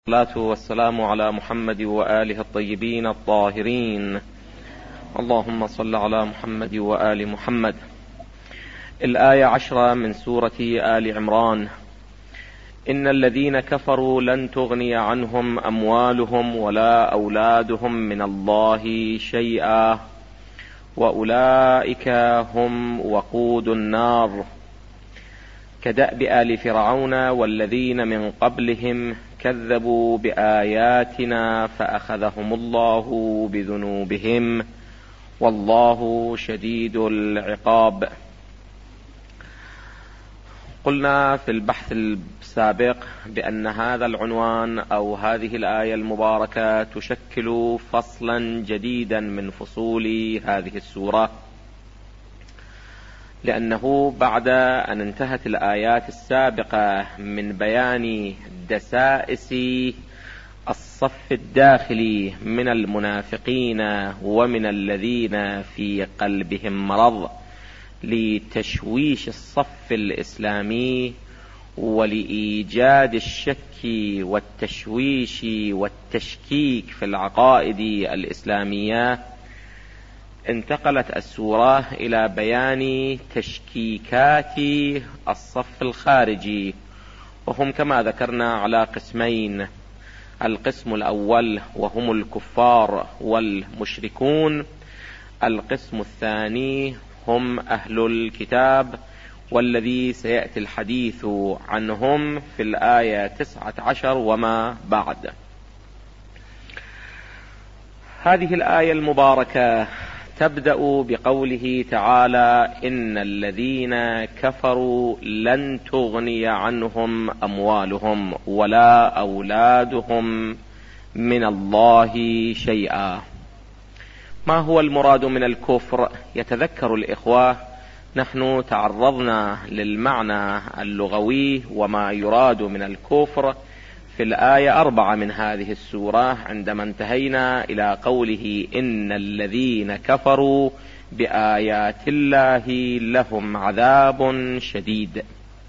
والصلاة والسلام على محمد وآله الطيبين الطاهرين. اللهم صل على محمد وآل محمد. الآية 10 من سورة آل عمران: إن الذين كفروا لن تغني عنهم أموالهم ولا أولادهم من الله شيئا وأولئك هم وقود النار كدأب آل فرعون والذين من قبلهم كذبوا بآياتنا فأخذهم الله بذنوبهم والله شديد العقاب. قلنا في البحث السابق بأن هذا العنوان أو هذه الآية المباركة تشكل فصلا جديدا من فصول هذه السورة، لأنه بعد أن انتهت الآيات السابقة من بيان دسائس الصف الداخلي من المنافقين ومن الذين في قلبهم مرض لتشويش الصف الإسلامي ولإيجاد الشك والتشويش والتشكيك في العقائد الإسلامية، انتقلت السورة إلى بيان تشكيكات الصف الخارجي، وهم كما ذكرنا على قسمين: القسم الأول وهم الكفار والمشركون، القسم الثاني هم أهل الكتاب والذي سيأتي الحديث عنهم في الآية 19 وما بعد. هذه الآية المباركة تبدأ بقوله تعالى: إن الذين كفروا لن تغني عنهم أموالهم ولا أولادهم من الله شيئا. ما هو المراد من الكفر؟ يتذكر الإخوة نحن تعرضنا للمعنى اللغوي وما يراد من الكفر في الآية 4 من هذه السورة، عندما انتهينا إلى قوله: إن الذين كفروا بآيات الله لهم عذاب شديد.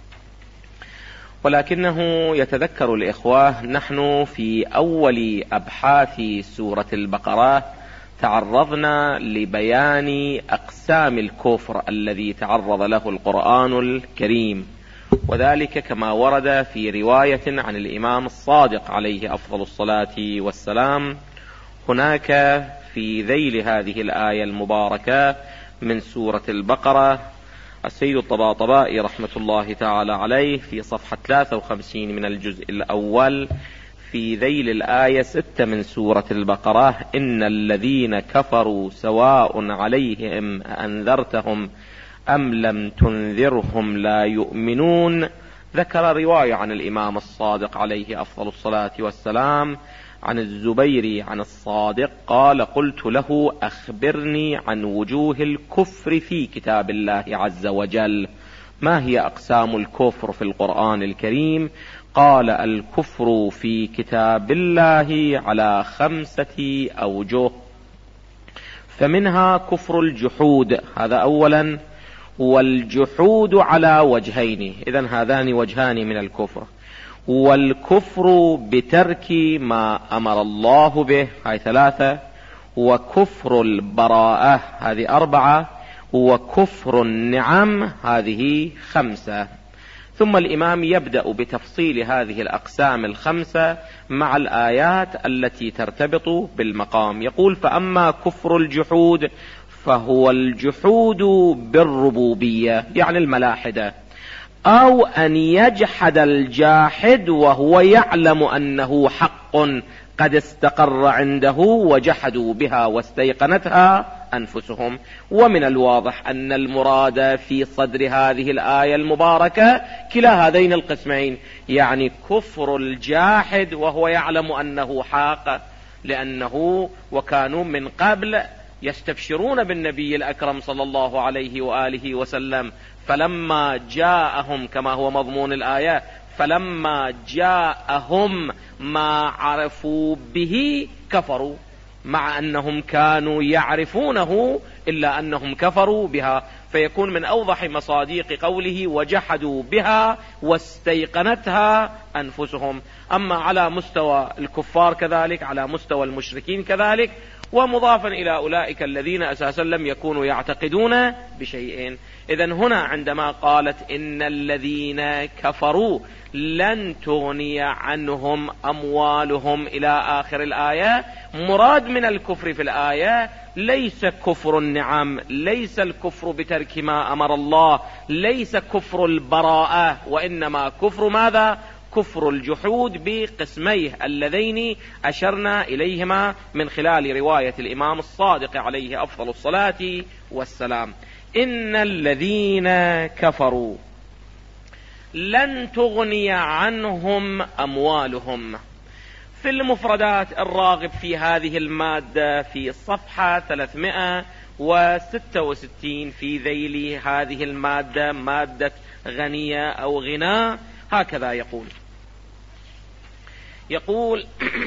ولكنه يتذكر الإخوة نحن في أول أبحاث سورة البقرة تعرضنا لبيان أقسام الكفر الذي تعرض له القرآن الكريم، وذلك كما ورد في رواية عن الإمام الصادق عليه أفضل الصلاة والسلام. هناك في ذيل هذه الآية المباركة من سورة البقرة السيد الطباطبائي رحمة الله تعالى عليه في صفحة 53 من الجزء الأول في ذيل الآية 6 من سورة البقرة: إن الذين كفروا سواء عليهم أنذرتهم أم لم تنذرهم لا يؤمنون. ذكر رواية عن الإمام الصادق عليه أفضل الصلاة والسلام عن الزبير عن الصادق قال: قلت له: أخبرني عن وجوه الكفر في كتاب الله عز وجل، ما هي أقسام الكفر في القرآن الكريم؟ قال: الكفر في كتاب الله على 5 أوجه، فمنها كفر الجحود، هذا أولا، والجحود على وجهين، إذن هذان وجهان من الكفر، والكفر بترك ما أمر الله به، هاي 3، وكفر البراءة، هذه 4، وكفر النعم، هذه 5. ثم الإمام يبدأ بتفصيل هذه الأقسام 5 مع الآيات التي ترتبط بالمقام. يقول: فأما كفر الجحود فهو الجحود بالربوبية، يعني الملاحدة، أو أن يجحد الجاحد وهو يعلم أنه حق قد استقر عنده وجحدوا بها واستيقنتها أنفسهم. ومن الواضح أن المراد في صدر هذه الآية المباركة كلا هذين القسمين، يعني كفر الجاحد وهو يعلم أنه حق، لأنه وكانوا من قبل يستبشرون بالنبي الأكرم صلى الله عليه وآله وسلم، فلما جاءهم كما هو مضمون الآية: فلما جاءهم ما عرفوا به كفروا، مع أنهم كانوا يعرفونه إلا أنهم كفروا بها، فيكون من أوضح مصادق قوله وجحدوا بها واستيقنتها أنفسهم. أما على مستوى الكفار كذلك، على مستوى المشركين كذلك، ومضافا إلى أولئك الذين أساسا لم يكونوا يعتقدون بشيء. إذن هنا عندما قالت إن الذين كفروا لن تغني عنهم أموالهم إلى آخر الآية، مراد من الكفر في الآية ليس كفر النعم، ليس الكفر بترك ما أمر الله، ليس كفر البراءة، وإنما كفر ماذا؟ كفر الجحود بقسميه اللذين أشرنا إليهما من خلال رواية الإمام الصادق عليه أفضل الصلاة والسلام. إن الذين كفروا لن تغني عنهم أموالهم. في المفردات الراغب في هذه المادة في صفحة 366 في ذيل هذه المادة، مادة غنية أو غناء، هكذا يقول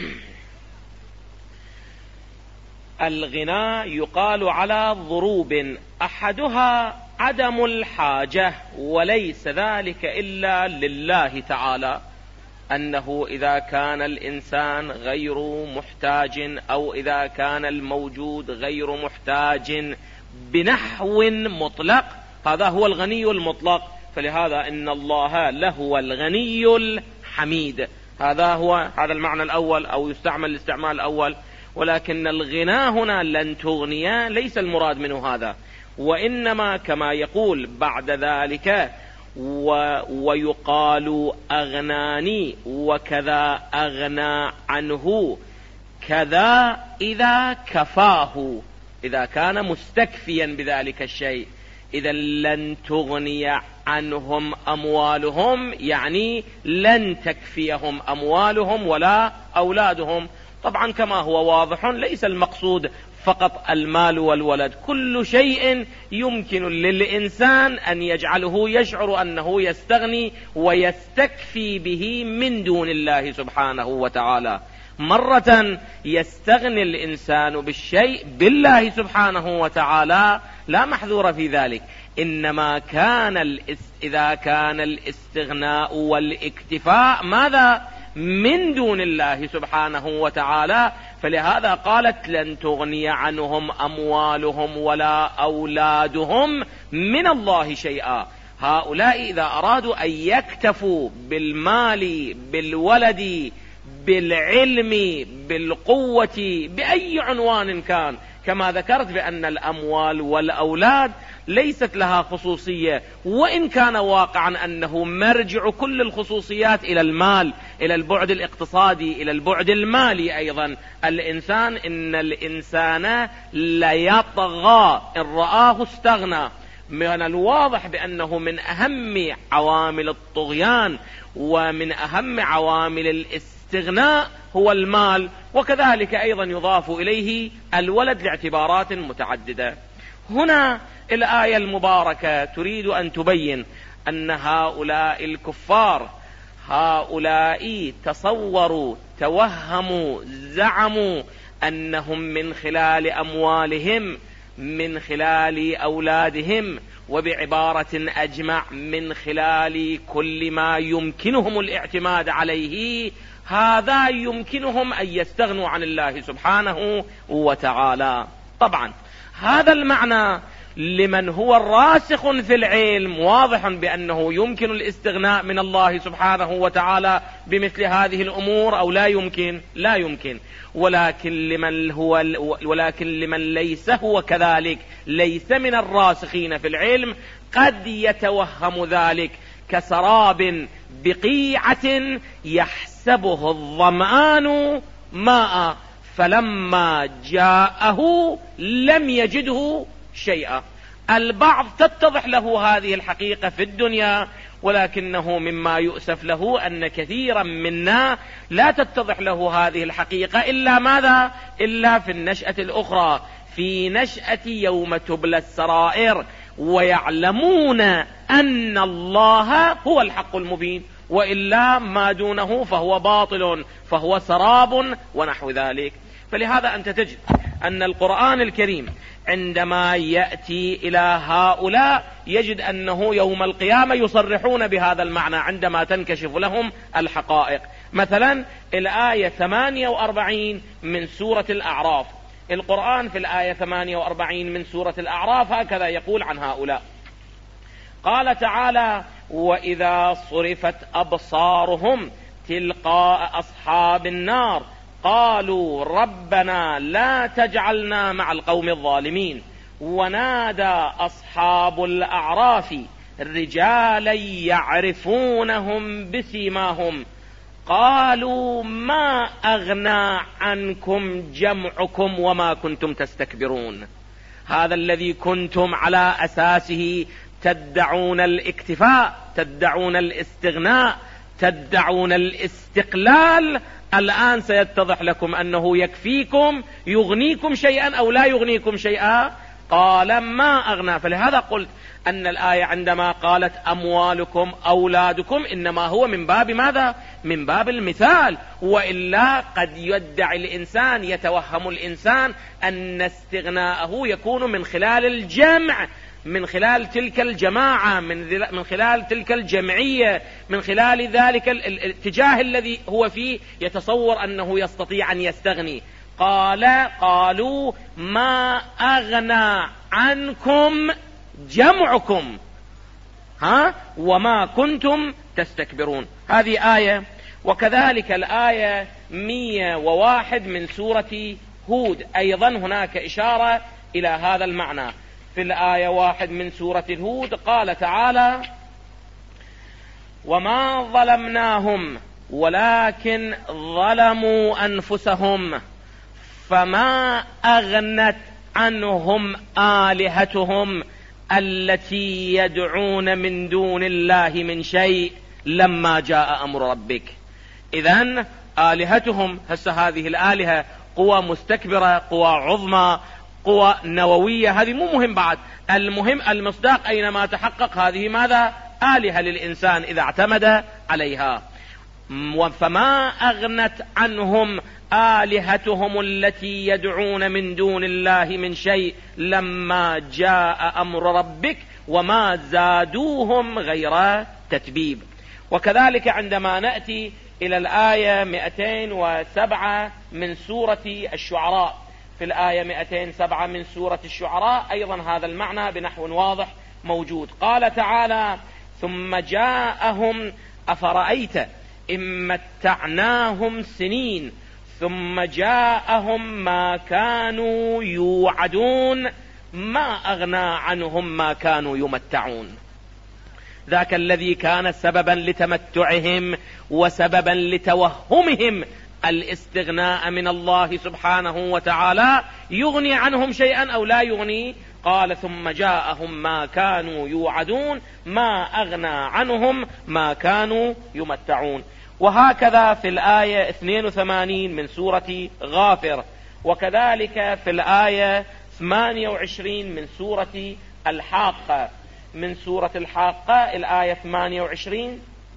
الغناء يقال على ضروب، أحدها عدم الحاجة، وليس ذلك إلا لله تعالى، أنه إذا كان الإنسان غير محتاج أو إذا كان الموجود غير محتاج بنحو مطلق، هذا هو الغني المطلق. فلهذا إن الله لهو الغني الحميد، هذا المعنى الأول، أو يستعمل الاستعمال الأول. ولكن الغنى هنا لن تغني ليس المراد منه هذا، وإنما كما يقول بعد ذلك ويقال أغناني وكذا أغنى عنه، كذا إذا كفاه، إذا كان مستكفيا بذلك الشيء. إذا لن تغني عنهم أموالهم يعني لن تكفيهم أموالهم ولا أولادهم. طبعا كما هو واضح ليس المقصود فقط المال والولد، كل شيء يمكن للإنسان أن يجعله يشعر أنه يستغني ويستكفي به من دون الله سبحانه وتعالى. مرة يستغني الإنسان بالشيء بالله سبحانه وتعالى لا محذور في ذلك، إنما إذا كان الاستغناء والاكتفاء ماذا؟ من دون الله سبحانه وتعالى. فلهذا قالت لن تغني عنهم أموالهم ولا أولادهم من الله شيئا. هؤلاء إذا أرادوا أن يكتفوا بالمال بالولد بالعلم بالقوة بأي عنوان كان، كما ذكرت بأن الأموال والأولاد ليست لها خصوصية، وإن كان واقعا أنه مرجع كل الخصوصيات إلى المال، إلى البعد الاقتصادي، إلى البعد المالي أيضا. إن الإنسان ليطغى إن رآه استغنى. من الواضح بأنه من أهم عوامل الطغيان ومن أهم عوامل الاستغناء هو المال، وكذلك أيضا يضاف إليه الولد لاعتبارات متعددة. هنا الآية المباركة تريد أن تبين أن هؤلاء الكفار، هؤلاء تصوروا، توهموا، زعموا أنهم من خلال أموالهم، من خلال أولادهم، وبعبارة أجمع من خلال كل ما يمكنهم الاعتماد عليه، هذا يمكنهم أن يستغنوا عن الله سبحانه وتعالى. طبعا هذا المعنى لمن هو الراسخ في العلم واضح بأنه يمكن الاستغناء من الله سبحانه وتعالى بمثل هذه الأمور أو لا يمكن. لا يمكن. ولكن لمن ليس هو كذلك، ليس من الراسخين في العلم، قد يتوهم ذلك كسراب بقيعة يحسبه الظمآن ماء فلما جاءه لم يجده شيئا. البعض تتضح له هذه الحقيقة في الدنيا، ولكنه مما يؤسف له أن كثيرا منا لا تتضح له هذه الحقيقة إلا ماذا؟ إلا في النشأة الأخرى، في نشأة يوم تبلى السرائر ويعلمون أن الله هو الحق المبين، وإلا ما دونه فهو باطل، فهو سراب ونحو ذلك. فلهذا أنت تجد أن القرآن الكريم عندما يأتي إلى هؤلاء يجد أنه يوم القيامة يصرحون بهذا المعنى عندما تنكشف لهم الحقائق. مثلا الآية 48 من سورة الأعراف، القرآن في الآية 48 من سورة الأعراف هكذا يقول عن هؤلاء، قال تعالى: وإذا صرفت أبصارهم تلقاء أصحاب النار قالوا ربنا لا تجعلنا مع القوم الظالمين. ونادى أصحاب الأعراف رجالا يعرفونهم بسيماهم قالوا ما أغنى عنكم جمعكم وما كنتم تستكبرون. هذا الذي كنتم على أساسه تدعون الاكتفاء، تدعون الاستغناء، تدعون الاستقلال، الآن سيتضح لكم أنه يكفيكم، يغنيكم شيئا أو لا يغنيكم شيئا. قال ما أغنى. فلهذا قلت أن الآية عندما قالت أموالكم أولادكم إنما هو من باب ماذا؟ من باب المثال، وإلا قد يدعي الإنسان، يتوهم الإنسان أن استغناءه يكون من خلال الجمع، من خلال تلك الجماعة، من خلال تلك الجمعية، من خلال ذلك الاتجاه الذي هو فيه، يتصور أنه يستطيع أن يستغني. قالوا ما أغنى عنكم جمعكم وما كنتم تستكبرون. هذه آية. وكذلك الآية 101 من سورة هود أيضا هناك إشارة إلى هذا المعنى. في الآية 1 من سورة هود قال تعالى: وما ظلمناهم ولكن ظلموا أنفسهم فما أغنت عنهم آلهتهم التي يدعون من دون الله من شيء لما جاء أمر ربك. إذن آلهتهم، هذه الآلهة قوى مستكبرة، قوى عظمى، قوى نووية، هذه مو مهم بعد، المهم المصداق أينما تحقق هذه ماذا؟ آلهة للإنسان إذا اعتمد عليها. فما أغنت عنهم آلهتهم التي يدعون من دون الله من شيء لما جاء أمر ربك وما زادوهم غير تتبيب. وكذلك عندما نأتي إلى الآية 207 من سورة الشعراء، في الآية 207 من سورة الشعراء أيضا هذا المعنى بنحو واضح موجود. قال تعالى: ثم جاءهم أفرأيت إن متعناهم سنين ثم جاءهم ما كانوا يوعدون ما أغنى عنهم ما كانوا يمتعون. ذاك الذي كان سببا لتمتعهم وسببا لتوهمهم الاستغناء من الله سبحانه وتعالى يغني عنهم شيئا أو لا يغني؟ قال: ثم جاءهم ما كانوا يوعدون ما أغنى عنهم ما كانوا يمتعون. وهكذا في الآية 82 من سورة غافر، وكذلك في الآية 28 من سورة الحاقة، من سورة الحاقة الآية 28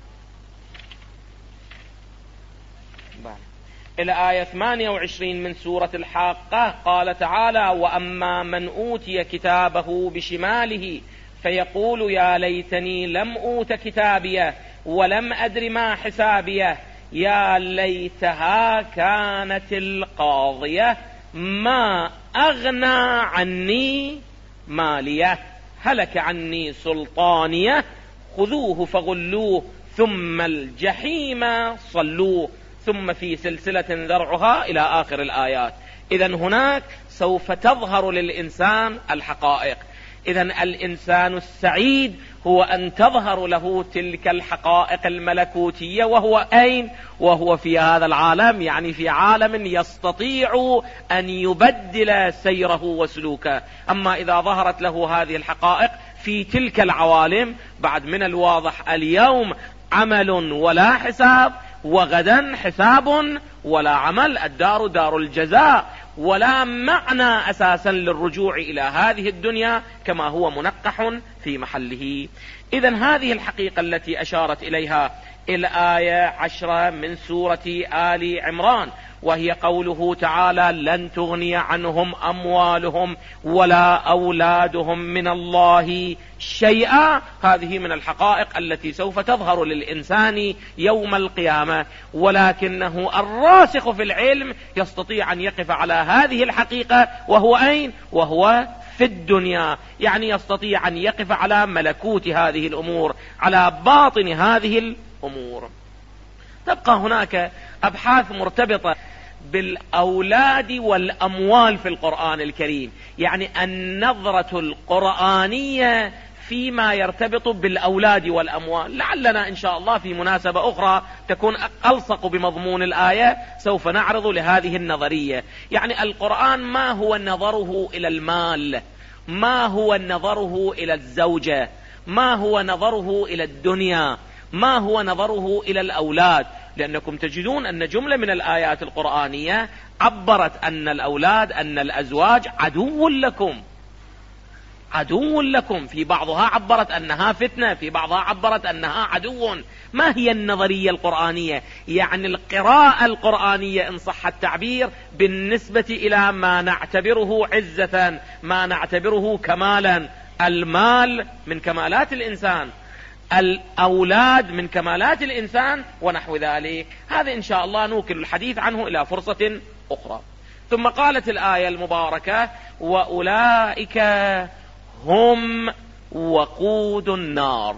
الآية 28 من سورة الحاقة قال تعالى: وأما من أوتي كتابه بشماله فيقول يا ليتني لم أوت كتابيه ولم أدر ما حسابيه يا ليتها كانت القاضية ما أغنى عني ماليه هلك عني سلطانيه خذوه فغلوه ثم الجحيم صلوه ثم في سلسلة ذرعها إلى آخر الآيات. إذن هناك سوف تظهر للإنسان الحقائق. إذن الإنسان السعيد هو أن تظهر له تلك الحقائق الملكوتية، وهو أين؟ وهو في هذا العالم، يعني في عالم يستطيع أن يبدل سيره وسلوكه. أما إذا ظهرت له هذه الحقائق في تلك العوالم، بعد من الواضح اليوم عمل ولا حساب، وغدا حساب ولا عمل، الدار دار الجزاء، ولا معنى أساسا للرجوع إلى هذه الدنيا كما هو منقح في محله. إذن هذه الحقيقة التي أشارت إليها الآية 10 من سورة آل عمران، وهي قوله تعالى: لن تغني عنهم أموالهم ولا أولادهم من الله شيئا. هذه من الحقائق التي سوف تظهر للإنسان يوم القيامة، ولكنه الراسخ في العلم يستطيع أن يقف على هذه الحقيقة. وهو أين؟ وهو في الدنيا، يعني يستطيع أن يقف على ملكوت هذه الأمور، على باطن هذه الأمور. تبقى هناك أبحاث مرتبطة بالأولاد والأموال في القرآن الكريم، يعني النظرة القرآنية فيما يرتبط بالأولاد والأموال. لعلنا إن شاء الله في مناسبة أخرى تكون ألصق بمضمون الآية سوف نعرض لهذه النظرية. يعني القرآن ما هو نظره إلى المال، ما هو نظره إلى الزوجة، ما هو نظره إلى الدنيا، ما هو نظره إلى الأولاد. لأنكم تجدون أن جملة من الآيات القرآنية عبرت أن الأولاد، أن الأزواج عدو لكم، عدو لكم. في بعضها عبرت أنها فتنة، في بعضها عبرت أنها عدو. ما هي النظرية القرآنية؟ يعني القراءة القرآنية إن صح التعبير بالنسبة إلى ما نعتبره عزة، ما نعتبره كمالا. المال من كمالات الإنسان، الأولاد من كمالات الإنسان، ونحو ذلك. هذا إن شاء الله نوكل الحديث عنه إلى فرصة أخرى. ثم قالت الآية المباركة: وأولئك هم وقود النار.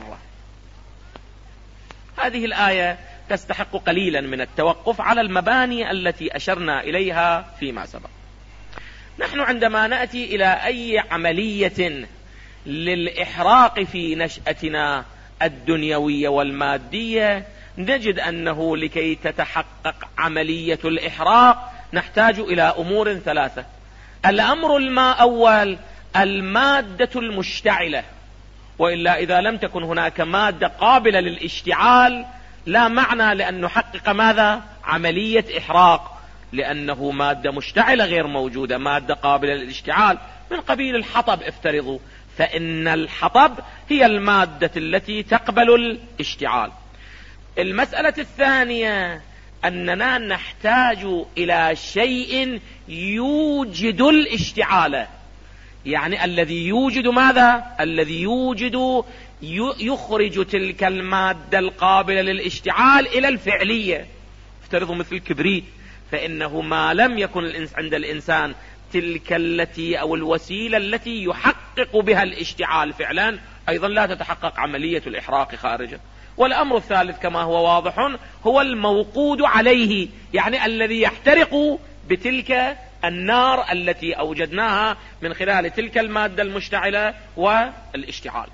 هذه الآية تستحق قليلا من التوقف على المباني التي أشرنا إليها فيما سبق. نحن عندما نأتي إلى أي عملية للإحراق في نشأتنا الدنيوية والمادية، نجد أنه لكي تتحقق عملية الإحراق نحتاج إلى أمور ثلاثة. الأمر الأول المادة المشتعلة، وإلا إذا لم تكن هناك مادة قابلة للاشتعال لا معنى لأن نحقق ماذا؟ عملية إحراق، لأنه مادة مشتعلة غير موجودة، مادة قابلة للاشتعال من قبيل الحطب افترضوا، فإن الحطب هي المادة التي تقبل الاشتعال. المسألة الثانية أننا نحتاج إلى شيء يوجد الاشتعال، يعني الذي يوجد ماذا؟ الذي يوجد يخرج تلك المادة القابلة للاشتعال إلى الفعلية. افترضوا مثل الكبريت، فإنه ما لم يكن عند الإنسان تلك التي أو الوسيلة التي يحقق بها الاشتعال فعلا، أيضا لا تتحقق عملية الإحراق خارجه. والأمر الثالث كما هو واضح هو الموقود عليه، يعني الذي يحترق بتلك النار التي أوجدناها من خلال تلك المادة المشتعلة والاشتعال.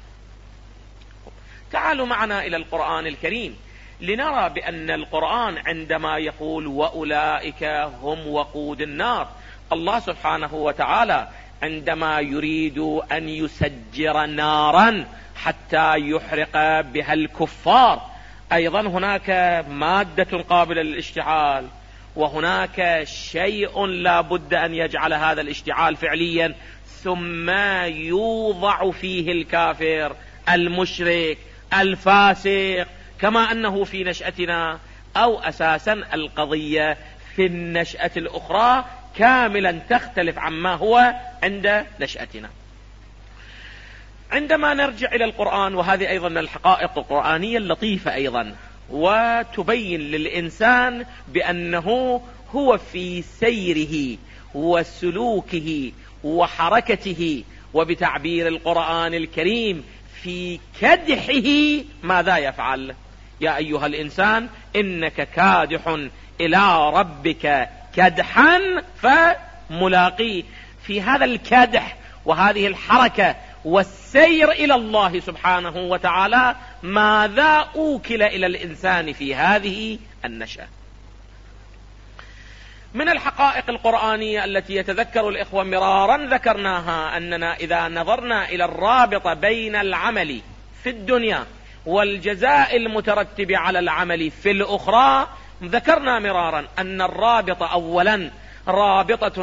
تعالوا معنا إلى القرآن الكريم لنرى بأن القرآن عندما يقول وأولئك هم وقود النار، الله سبحانه وتعالى عندما يريد أن يسجر نارا حتى يحرق بها الكفار، أيضا هناك مادة قابلة للاشتعال، وهناك شيء لا بد أن يجعل هذا الاشتعال فعليا، ثم يوضع فيه الكافر المشرك الفاسق، كما أنه في نشأتنا، أو أساسا القضية في النشأة الأخرى كاملا تختلف عما هو عند نشأتنا. عندما نرجع إلى القرآن، وهذه أيضا من الحقائق القرآنية اللطيفة أيضا، وتبين للإنسان بأنه هو في سيره وسلوكه وحركته، وبتعبير القرآن الكريم في كدحه ماذا يفعل؟ يا أيها الإنسان إنك كادح إلى ربك كدحا فملاقيه. في هذا الكدح وهذه الحركة والسير إلى الله سبحانه وتعالى ماذا أوكل إلى الإنسان في هذه النشأة؟ من الحقائق القرآنية التي يتذكر الإخوة مرارا ذكرناها أننا إذا نظرنا إلى الرابط بين العمل في الدنيا والجزاء المترتب على العمل في الأخرى، ذكرنا مرارا أن الرابط أولا رابطة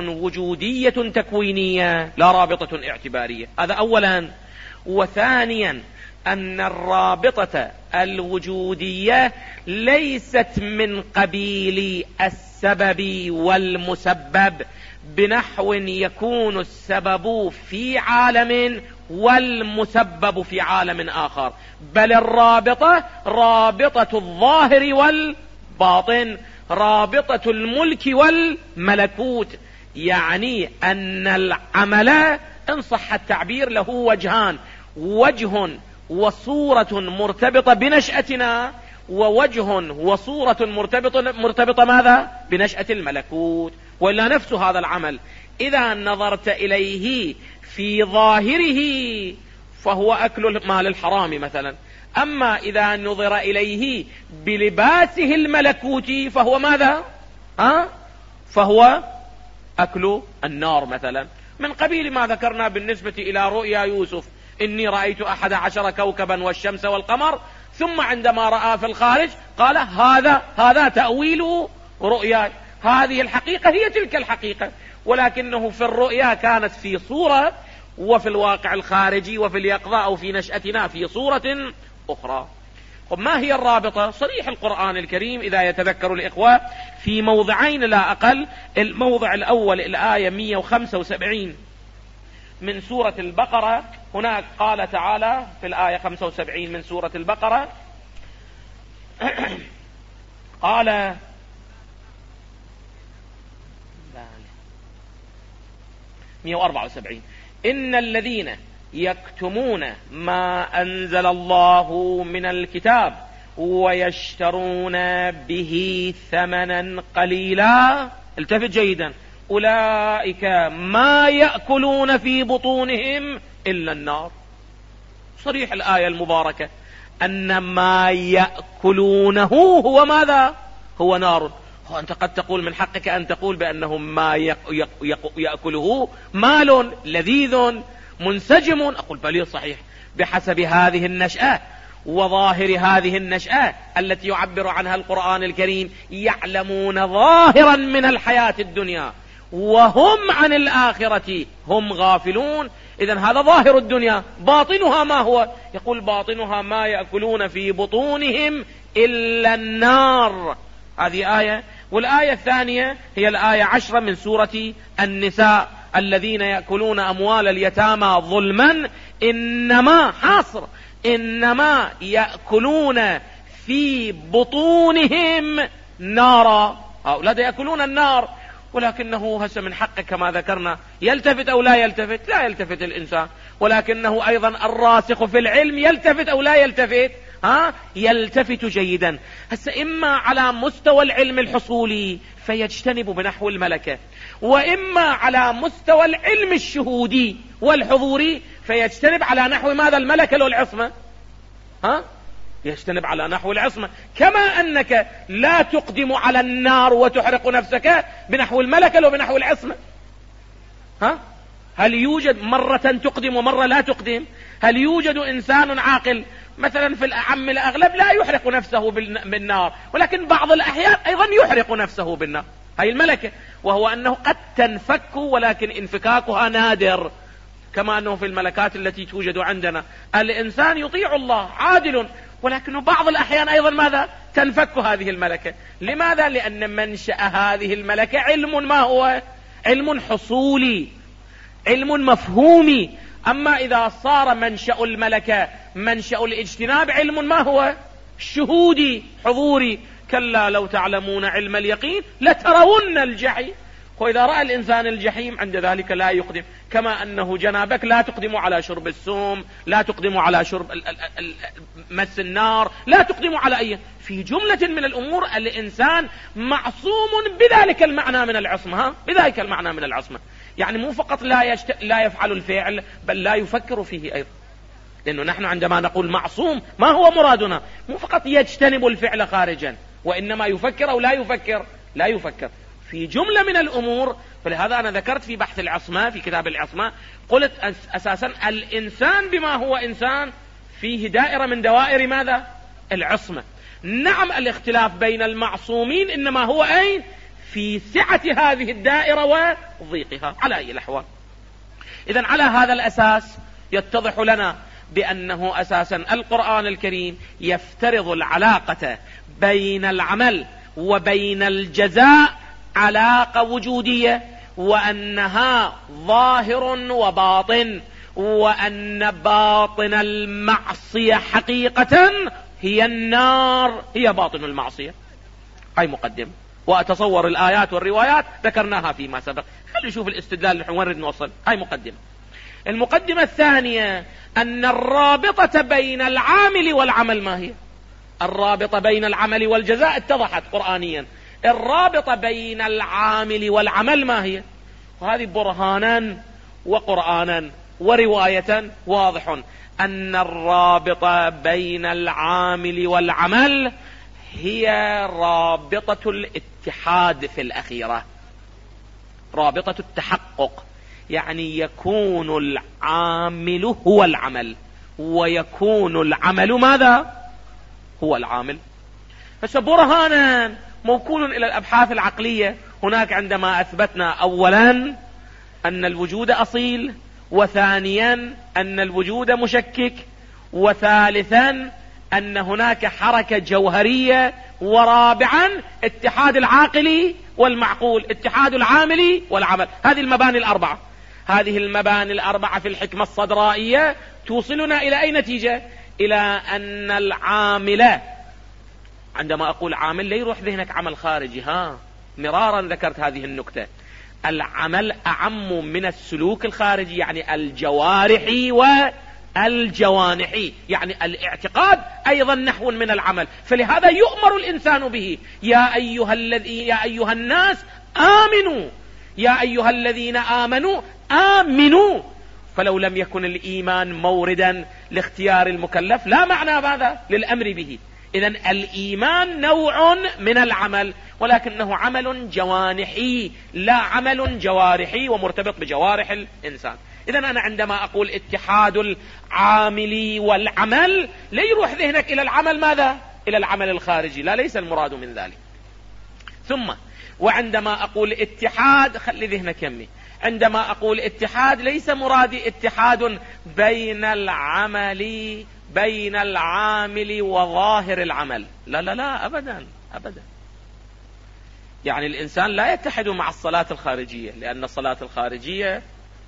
وجودية تكوينية لا رابطة اعتبارية، هذا أولا. وثانيا أن الرابطة الوجودية ليست من قبيل السبب والمسبب، بنحو يكون السبب في عالم والمسبب في عالم آخر، بل الرابطة رابطة الظاهر والباطن، رابطة الملك والملكوت. يعني أن العمل إن صح التعبير له وجهان: وجه وصورة مرتبطة بنشأتنا، ووجه وصورة مرتبطة ماذا؟ بنشأة الملكوت. وإلا نفس هذا العمل إذا نظرت إليه في ظاهره فهو أكل مال الحرام مثلا، أما إذا نظر إليه بلباسه الملكوتي فهو ماذا؟ فهو أكل النار مثلا، من قبيل ما ذكرنا بالنسبة إلى رؤيا يوسف: إني رأيت 11 كوكبا والشمس والقمر، ثم عندما رأى في الخارج قال هذا تأويل رؤيا، هذه الحقيقة هي تلك الحقيقة، ولكنه في الرؤيا كانت في صورة، وفي الواقع الخارجي وفي اليقظة أو في نشأتنا في صورة أخرى. ما هي الرابطة؟ صريح القرآن الكريم إذا يتذكر الإخوة في موضعين لا أقل. الموضع الأول الآية 175 من سورة البقرة، هناك قال تعالى في الآية 75 من سورة البقرة قال 174: إن الذين يكتمون ما أنزل الله من الكتاب ويشترون به ثمنا قليلا، التفت جيدا، أولئك ما يأكلون في بطونهم إلا النار. صريح الآية المباركة أن ما يأكلونه هو ماذا؟ هو نار. أنت قد تقول من حقك أن تقول بأنه ما يأكله مال لذيذ منسجم، أقول بلي صحيح بحسب هذه النشأة وظاهر هذه النشأة التي يعبر عنها القرآن الكريم: يعلمون ظاهرا من الحياة الدنيا وهم عن الآخرة هم غافلون. إذن هذا ظاهر الدنيا، باطنها ما هو؟ يقول باطنها ما يأكلون في بطونهم إلا النار. هذه آية. والآية الثانية هي الآية 10 من سورة النساء: الذين يأكلون أموال اليتامى ظلما إنما يأكلون في بطونهم نارا. هؤلاء يأكلون النار، ولكنه هسه من حقه كما ذكرنا يلتفت أو لا يلتفت؟ لا يلتفت الإنسان، ولكنه أيضا الراسخ في العلم يلتفت أو لا يلتفت؟ يلتفت جيدا. هسه إما على مستوى العلم الحصولي فيجتنب بنحو الملكة، وإما على مستوى العلم الشهودي والحضوري فيجتنب على نحو ماذا؟ الملكة والعصمة. يجتنب على نحو العصمة، كما أنك لا تقدم على النار وتحرق نفسك بنحو الملكة وبنحو العصمة. هل يوجد مرة تقدم ومرة لا تقدم؟ هل يوجد إنسان عاقل مثلا في الأعم الأغلب لا يحرق نفسه بالنار، ولكن بعض الأحيان أيضا يحرق نفسه بالنار؟ هاي الملكة، وهو أنه قد تنفك ولكن انفكاكها نادر، كما أنه في الملكات التي توجد عندنا الإنسان يطيع الله عادل، ولكن بعض الأحيان أيضا ماذا؟ تنفك هذه الملكة. لماذا؟ لأن منشأ هذه الملكة علم، ما هو؟ علم حصولي، علم مفهومي. أما إذا صار منشأ الملكة منشأ الاجتناب علم ما هو؟ شهودي حضوري. كلا لو تعلمون علم اليقين لترون الجحيم. وإذا رأى الإنسان الجحيم عند ذلك لا يقدم، كما أنه جنابك لا تقدم على شرب السم، لا تقدم على شرب مس النار، لا تقدم على أي. في جملة من الأمور الإنسان معصوم بذلك المعنى من العصمة، بذلك المعنى من العصمة. يعني مو فقط لا يفعل الفعل، بل لا يفكر فيه أيضا، لأنه نحن عندما نقول معصوم ما هو مرادنا؟ مو فقط يجتنب الفعل خارجا، وإنما يفكر أو لا يفكر؟ لا يفكر في جملة من الأمور. فلهذا أنا ذكرت في بحث العصمة في كتاب العصمة، قلت أساسا الإنسان بما هو إنسان فيه دائرة من دوائر ماذا؟ العصمة. نعم الاختلاف بين المعصومين إنما هو أين؟ في سعة هذه الدائرة وضيقها على أي الأحوال. إذن على هذا الأساس يتضح لنا بأنه أساسا القرآن الكريم يفترض العلاقة بين العمل وبين الجزاء علاقة وجودية، وأنها ظاهر وباطن، وأن باطن المعصية حقيقة هي النار، هي باطن المعصية. هاي مقدمة، وأتصور الآيات والروايات ذكرناها فيما سبق. خلينا نشوف الاستدلال اللي نريد نوصل. هاي مقدمة. المقدمة الثانية أن الرابطة بين العامل والعمل ما هي؟ الرابطة بين العمل والجزاء اتضحت قرآنيا، الرابطة بين العامل والعمل ما هي؟ وهذه برهانا وقرآنا ورواية واضح أن الرابطة بين العامل والعمل هي رابطة الاتحاد في الأخيرة، رابطة التحقق، يعني يكون العامل هو العمل ويكون العمل ماذا؟ هو العامل. فبرهانا موكول إلى الأبحاث العقلية. هناك عندما أثبتنا أولا أن الوجود أصيل، وثانيا أن الوجود مشكك، وثالثا أن هناك حركة جوهرية، ورابعا اتحاد العاقل والمعقول، اتحاد العامل والعمل. هذه المباني الأربعة، هذه المباني الأربعة في الحكمة الصدرائية توصلنا إلى أي نتيجة؟ إلى أن العامل، عندما أقول عامل لا يروح ذهنك عمل خارجي، مرارا ذكرت هذه النكتة. العمل أعم من السلوك الخارجي، يعني الجوارحي والجوانحي، يعني الاعتقاد أيضا نحو من العمل. فلهذا يؤمر الإنسان به: يا أيها الناس آمنوا، يا أيها الذين آمنوا آمنوا. فلو لم يكن الإيمان موردا لاختيار المكلف لا معنى هذا للأمر به. إذن الإيمان نوع من العمل، ولكنه عمل جوانحي لا عمل جوارحي ومرتبط بجوارح الإنسان. إذن أنا عندما أقول اتحاد العامل والعمل لا يروح ذهنك إلى العمل ماذا؟ إلى العمل الخارجي، لا، ليس المراد من ذلك. ثم وعندما أقول اتحاد، خلي ذهنك يمي، عندما أقول اتحاد ليس مرادي اتحاد بين العامل وظاهر العمل، لا لا لا، أبدا أبدا. يعني الإنسان لا يتحد مع الصلاة الخارجية، لأن الصلاة الخارجية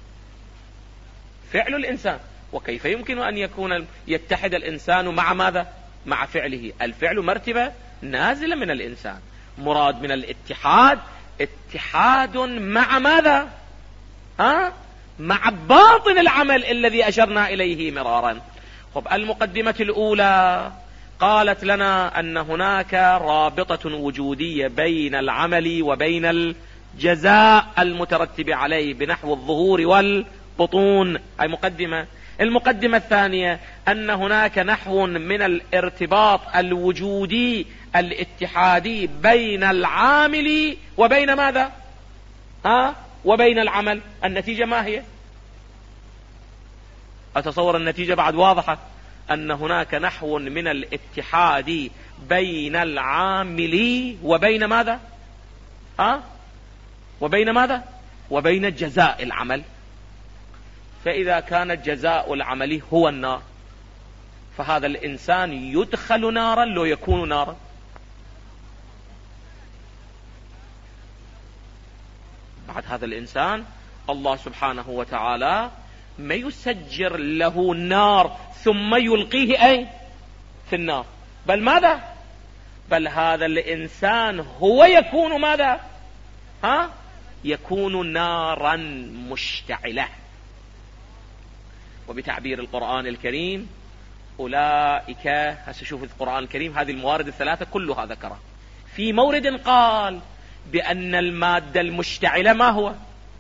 فعل الإنسان، وكيف يمكن أن يتحد الإنسان مع ماذا؟ مع فعله. الفعل مرتبة نازلة من الإنسان. مراد من الاتحاد اتحاد مع ماذا؟ مع باطن العمل الذي أشرنا إليه مرارا. المقدمة الأولى قالت لنا أن هناك رابطة وجودية بين العمل وبين الجزاء المترتب عليه بنحو الظهور والبطون. أي مقدمة. المقدمة الثانية أن هناك نحو من الارتباط الوجودي الاتحادي بين العامل وبين ماذا؟ وبين العمل. النتيجة ما هي؟ أتصور النتيجة بعد واضحة، أن هناك نحو من الاتحاد بين العامل وبين ماذا؟ وبين ماذا؟ وبين جزاء العمل. فإذا كان جزاء العمل هو النار، فهذا الإنسان يدخل نارا لو يكون نارا. بعد هذا الإنسان الله سبحانه وتعالى ما يسجر له نار ثم يلقيه أي في النار، بل ماذا؟ بل هذا الإنسان هو يكون ماذا؟ يكون نارا مشتعلة. وبتعبير القرآن الكريم أولئك، هسه القرآن الكريم هذه الموارد الثلاثة كلها ذكرها. في مورد قال بأن المادة المشتعلة ما هو؟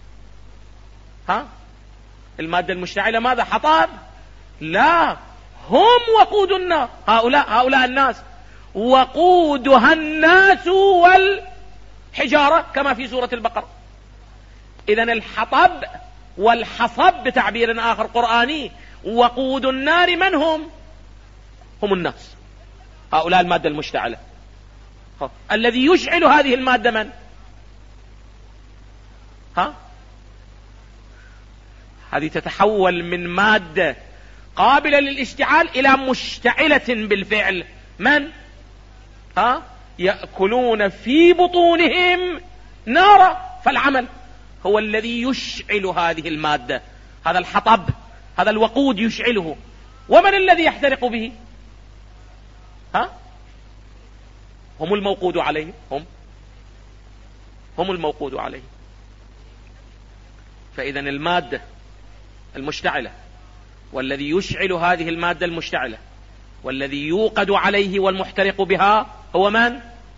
المادة المشتعلة ماذا؟ حطب؟ لا، هم وقود النار. هؤلاء الناس وقودها الناس والحجارة كما في سورة البقرة. إذن الحطب والحصب بتعبير آخر قرآني، وقود النار من هم؟ هم الناس. هؤلاء المادة المشتعلة. الذي يشعل هذه المادة من؟ هذه تتحول من مادة قابلة للاشتعال إلى مشتعلة بالفعل. من؟ يأكلون في بطونهم نارا. فالعمل هو الذي يشعل هذه المادة، هذا الحطب، هذا الوقود يشعله. ومن الذي يحترق به؟ هم الموقود عليه، هم الموقود عليه. فإذا المادة المشتعلة والذي يشعل هذه المادة المشتعلة والذي يوقد عليه والمحترق بها هو من؟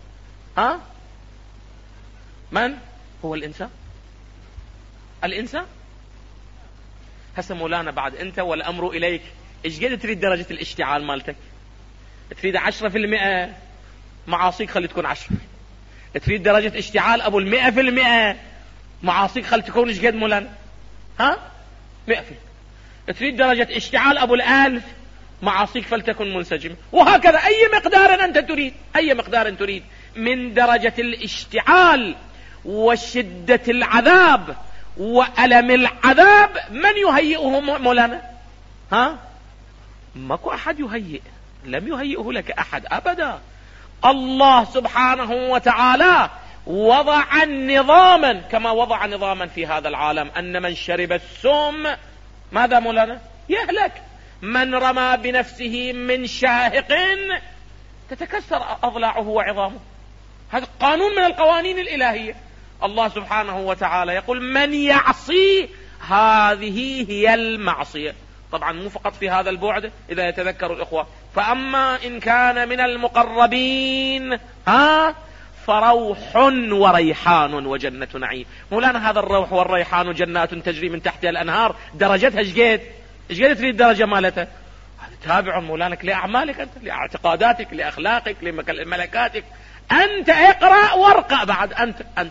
من؟ هو الإنسان. الإنسان. هسه مولانا بعد أنت والأمر إليك، إيش قد تريد درجة الاشتعال مالتك؟ تريد 10% معاصيك خلي تكون 10. تريد درجة اشتعال أبو 100% معاصيك خلي تكون إيش قد مولانا؟ 100%. تريد درجة اشتعال أبو 1000 معاصيك فلتكن منسجمة. وهكذا أي مقدار أنت تريد، أي مقدار تريد من درجة الاشتعال وشدة العذاب وألم العذاب، من يهيئه مولانا؟ ماكو أحد يهيئ، لم يهيئه لك أحد أبدا. الله سبحانه وتعالى وضع نظاما كما وضع نظاما في هذا العالم، أن من شرب السم ماذا مولانا؟ يهلك. من رمى بنفسه من شاهق تتكسر أضلاعه وعظامه. هذا قانون من القوانين الإلهية. الله سبحانه وتعالى يقول من يعصي هذه هي المعصية. طبعا مو فقط في هذا البعد إذا يتذكر الإخوة. فأما إن كان من المقربين فروح وريحان وجنة نعيم. مولانا هذا الروح والريحان وجنات تجري من تحتها الأنهار درجتها ايش قد تريد درجة مالتها؟ تابع مولانا لأعمالك أنت، لاعتقاداتك، لأخلاقك، لملكاتك. أنت اقرأ وارقأ بعد أنت.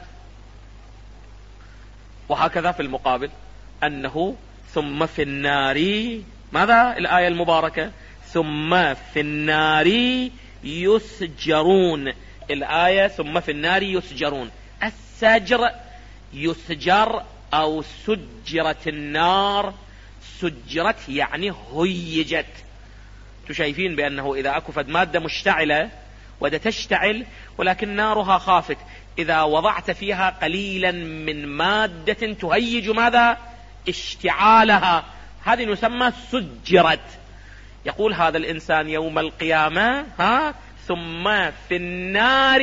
وهكذا في المقابل أنه ثم في النار، ماذا الآية المباركة؟ ثم في النار يسجرون. الآية ثم في النار يسجرون. السجر يسجر أو سجرت النار. سجرت يعني هيجت. شايفين بأنه إذا أكفت مادة مشتعلة ودا تشتعل ولكن نارها خافت، إذا وضعت فيها قليلا من مادة تهيج ماذا؟ اشتعالها، هذه نسمى سجرت. يقول هذا الإنسان يوم القيامة ثم في النار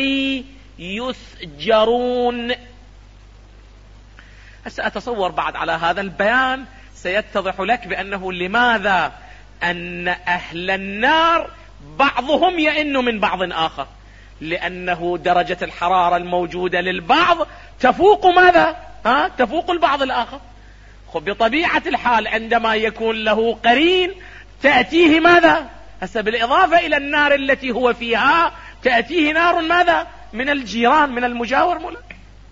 يسجرون. هسه أتصور بعد على هذا البيان سيتضح لك بأنه لماذا أن أهل النار بعضهم يئن من بعض آخر، لأنه درجة الحرارة الموجودة للبعض تفوق ماذا؟ تفوق البعض الآخر. بطبيعة الحال عندما يكون له قرين تأتيه ماذا؟ هسه بالإضافة إلى النار التي هو فيها تأتيه نار ماذا؟ من الجيران، من المجاور مولانا.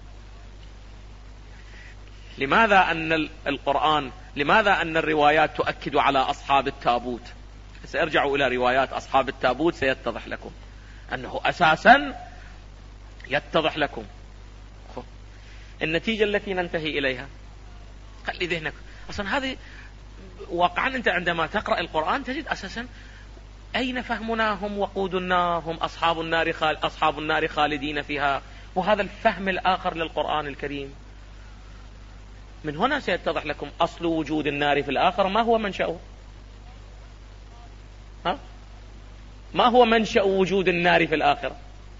لماذا أن القرآن، لماذا أن الروايات تؤكد على أصحاب التابوت؟ سأرجع إلى روايات أصحاب التابوت سيتضح لكم أنه أساسا يتضح لكم النتيجة التي ننتهي إليها. خلي ذهنك أصلا هذه واقعا. أنت عندما تقرأ القرآن تجد أساسا أين فهمنا؟ هم وقود النار، هم أصحاب النار خالدين فيها. وهذا الفهم الآخر للقرآن الكريم. من هنا سيتضح لكم أصل وجود النار في الآخرة. ما هو منشأه؟ ما هو منشأ وجود النار في الآخرة؟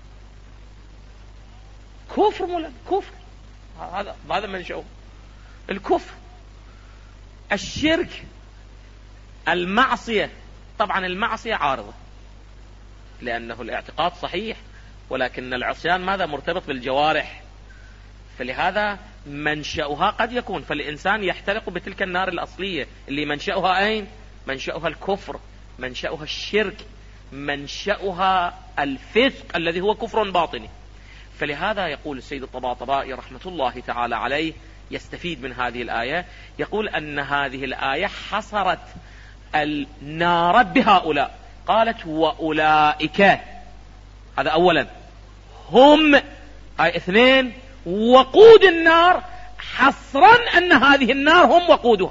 كفر مولانا، كفر. هذا منشأه الكفر، الشرك، المعصية. طبعا المعصية عارضة لأنه الاعتقاد صحيح ولكن العصيان ماذا؟ مرتبط بالجوارح. فلهذا منشأها قد يكون، فالإنسان يحترق بتلك النار الأصلية اللي منشأها أين؟ منشأها الكفر، منشأها الشرك، منشأها الفسق الذي هو كفر باطني. فلهذا يقول السيد الطباطبائي رحمة الله تعالى عليه يستفيد من هذه الآية، يقول أن هذه الآية حصرت النار بهؤلاء. قالت وأولئك، هذا أولا، هم هاي اثنين وقود النار، حصرا أن هذه النار هم وقودها.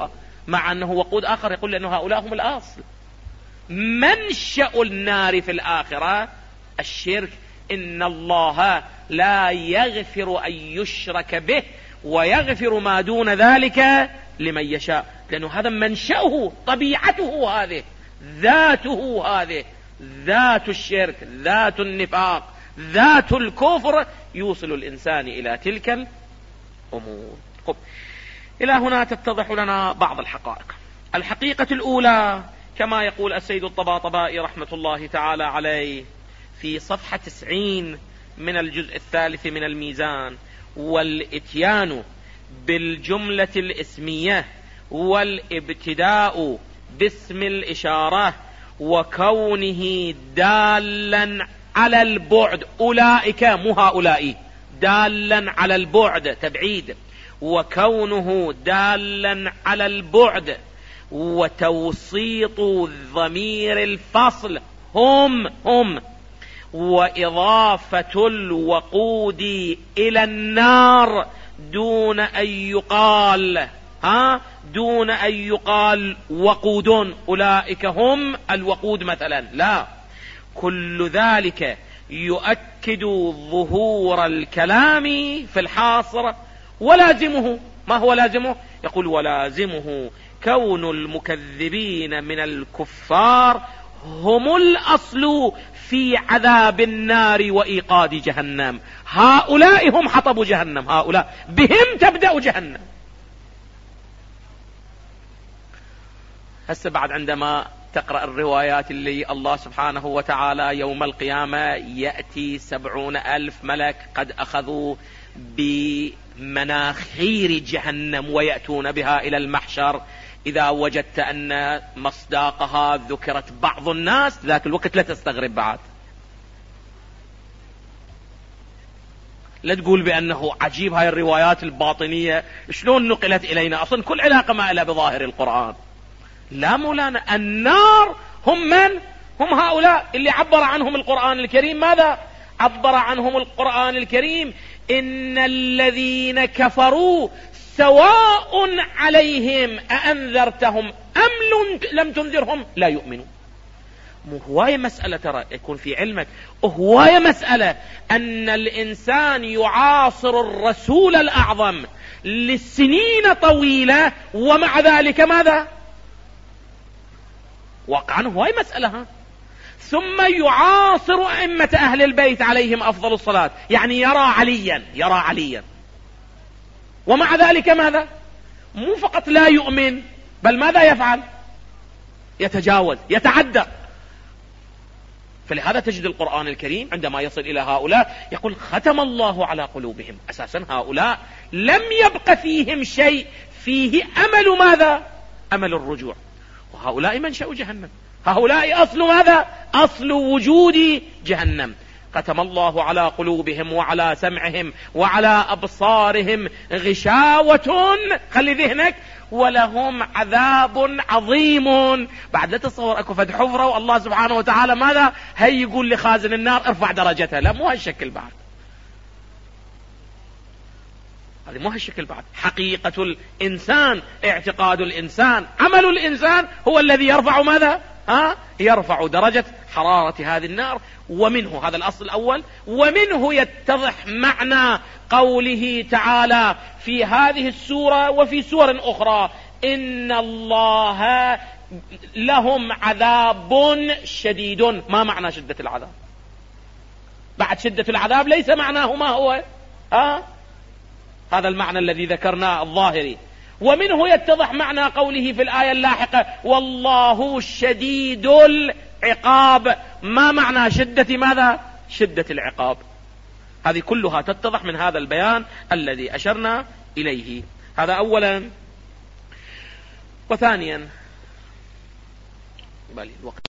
مع أنه وقود آخر يقول لأنه هؤلاء هم الأصل. منشأ النار في الآخرة الشرك. إن الله لا يغفر أن يشرك به ويغفر ما دون ذلك لمن يشاء، لأنه هذا منشأه، طبيعته هذه، ذاته هذه، ذات الشرك، ذات النفاق، ذات الكفر، يوصل الإنسان إلى تلك الأمور. إلى هنا تتضح لنا بعض الحقائق. الحقيقة الأولى كما يقول السيد الطباطبائي رحمة الله تعالى عليه في صفحة 90 من الجزء الثالث من الميزان: والإتيان بالجملة الاسمية والابتداء باسم الإشارة وكونه دالا على البعد، أولئك مو هؤلاء، دالا على البعد تبعيد، وكونه دالا على البعد وتوسيط ضمير الفصل هم وإضافة الوقود إلى النار دون أن يقال وقود، أولئك هم الوقود مثلا، لا، كل ذلك يؤكد ظهور الكلام في الحاصر. ولازمه، ما هو لازمه؟ يقول ولازمه كون المكذبين من الكفار هم الأصل في عذاب النار وإيقاد جهنم. هؤلاء هم حطب جهنم، هؤلاء بهم تبدأ جهنم. هسه بعد عندما تقرأ الروايات اللي الله سبحانه وتعالى يوم القيامة يأتي 70,000 ملك قد أخذوا بمناخير جهنم ويأتون بها إلى المحشر، إذا وجدت أن مصداقها ذكرت بعض الناس ذاك الوقت لا تستغرب بعد، لا تقول بأنه عجيب هاي الروايات الباطنية شلون نقلت إلينا، أصلا كل علاقة ما إلها بظاهر القرآن. لا مولانا، النار هم من؟ هم هؤلاء اللي عبر عنهم القرآن الكريم. ماذا عبر عنهم القرآن الكريم؟ إن الذين كفروا سواء عليهم أأنذرتهم أم لم تنذرهم لا يؤمنون. هواية مسألة، ترى يكون في علمك، هواية مسألة أن الإنسان يعاصر الرسول الأعظم لسنين طويلة ومع ذلك ماذا؟ واقعا هواية مسألة. ثم يعاصر أئمة أهل البيت عليهم أفضل الصلاة، يعني يرى عليا ومع ذلك ماذا؟ مو فقط لا يؤمن، بل ماذا يفعل؟ يتجاوز، يتعدى. فلهذا تجد القرآن الكريم عندما يصل إلى هؤلاء يقول ختم الله على قلوبهم. أساسا هؤلاء لم يبق فيهم شيء فيه أمل ماذا؟ أمل الرجوع. وهؤلاء منشأ جهنم، هؤلاء أصل ماذا؟ أصل وجود جهنم. ختم الله على قلوبهم وعلى سمعهم وعلى أبصارهم غشاوة، خلي ذهنك، ولهم عذاب عظيم. بعد لا تصور اكو فد حفرة والله سبحانه وتعالى ماذا هي يقول لخازن النار ارفع درجتها، لا، مو هالشكل بعد، هذه مو هالشكل بعد. حقيقة الإنسان، اعتقاد الإنسان، عمل الإنسان هو الذي يرفع ماذا؟ يرفع درجة حرارة هذه النار. ومنه هذا الأصل الأول، ومنه يتضح معنى قوله تعالى في هذه السورة وفي سور أخرى: إن الله لهم عذاب شديد. ما معنى شدة العذاب؟ بعد شدة العذاب ليس معناه ما هو هذا المعنى الذي ذكرناه الظاهري. ومنه يتضح معنى قوله في الآية اللاحقة: والله شديد العقاب. ما معنى شدة ماذا؟ شدة العقاب. هذه كلها تتضح من هذا البيان الذي أشرنا إليه. هذا أولا. وثانيا الوقت